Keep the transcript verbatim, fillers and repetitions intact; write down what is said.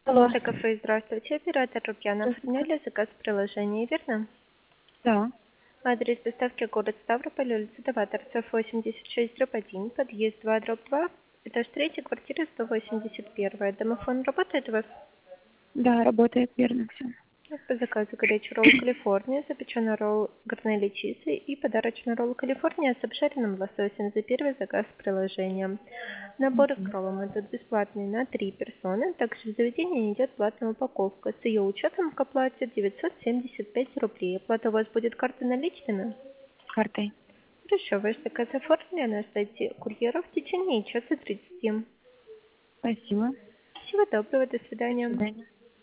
Алло. Это кафе, здравствуйте, оператор Рукьянов. Здравствуйте. Оформляли заказ в приложении, верно? Да. Адрес доставки город Ставрополь, улица Новаторцев, восемьдесят шесть, дробь один, подъезд два, дробь два, этаж три, квартира сто восемьдесят один. Домофон работает у вас? Да, работает, верно все. По заказу горячий ролл Калифорния, запеченный ролл горнелли чизи и подарочный ролл Калифорния с обжаренным лососем за первый заказ с приложением. Наборы к роллам идут бесплатные на три персоны, также в заведении идет платная упаковка. С ее учетом к оплате девятьсот семьдесят пять рублей. Оплата у вас будет картой наличными? Картой. Хорошо, ваш заказ оформлен на сайте курьера в течение часа тридцати. Спасибо. Всего доброго, до До свидания. свидания.